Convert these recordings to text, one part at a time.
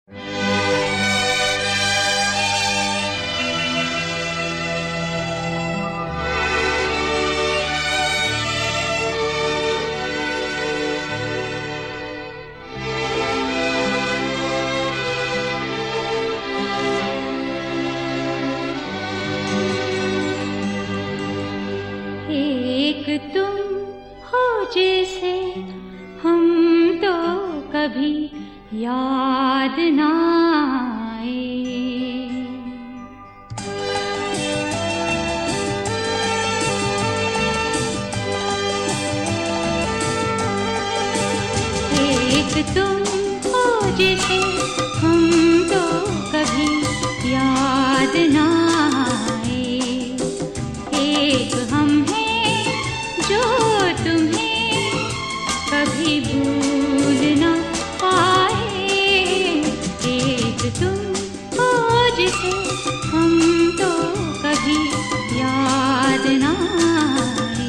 एक तुम हो जैसे हम तो कभी याद ना आए। एक तुम हो जैसे हम तो कभी याद ना आए। एक हम हैं जो तुम्हें कभी भूल ना पाए। एक तुम हो जिसे हम तो कभी याद ना आए।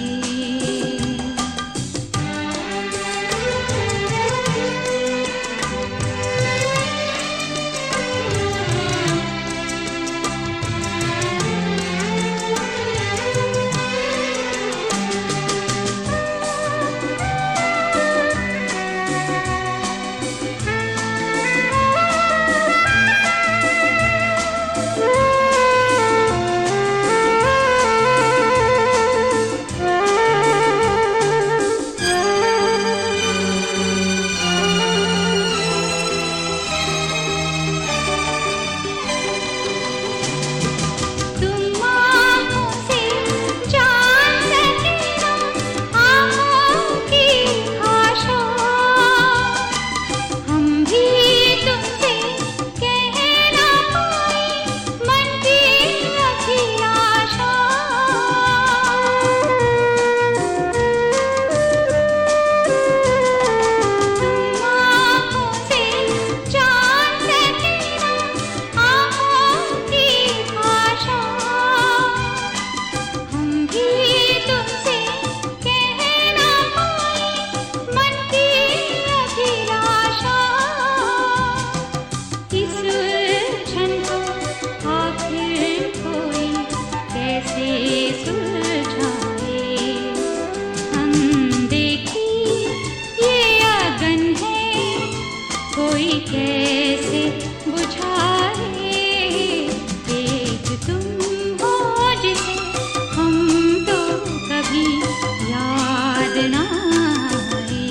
कोई कैसे बुझाए। एक तुम हो जिसे हम तो कभी याद ना आए।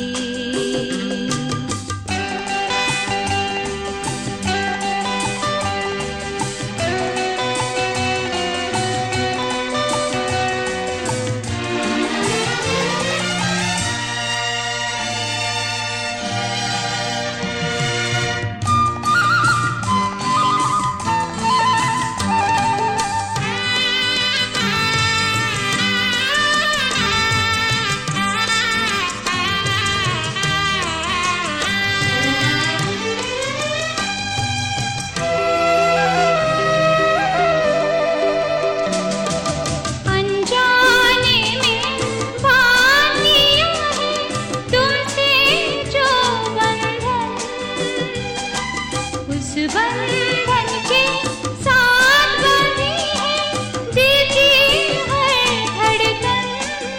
बंधन के साथ बंधी है दिल की हर धड़कन।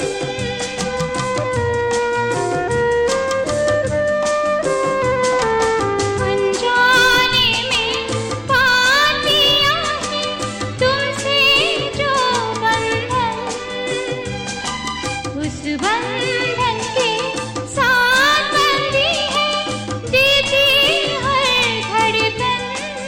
अनजाने में बात किया है तुमसे जो बंधन, उस बंधन के साथ बंधी है दिल की हर धड़कन।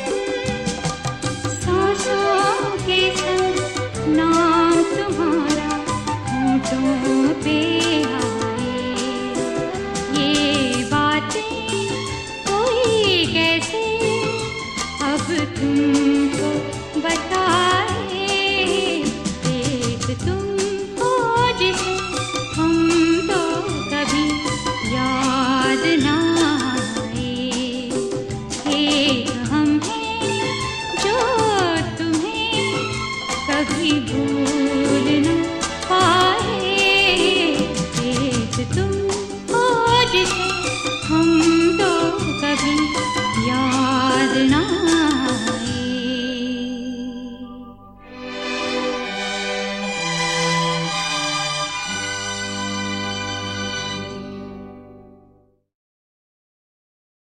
नाम तुम्हारा होठों पे आए, ये बातें कोई कैसे अब तुमको बताए। एक तुम हो जिसे हम तो कभी याद ना आए। एक हम हैं जो तुम्हें कभी भूल